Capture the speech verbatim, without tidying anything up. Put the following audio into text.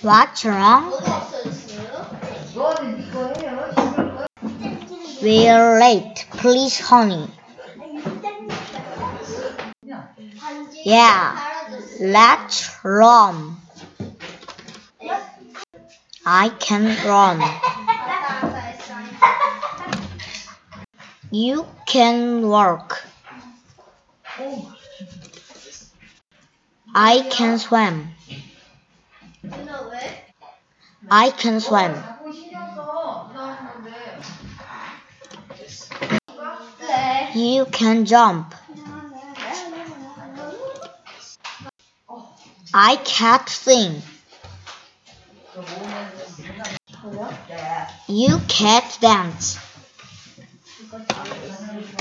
What's wrong? We're late. Please, honey. Yeah, let's run. I can run. You can walk. I can swim. I can swim. You can jump. I can't sing. You can't dance.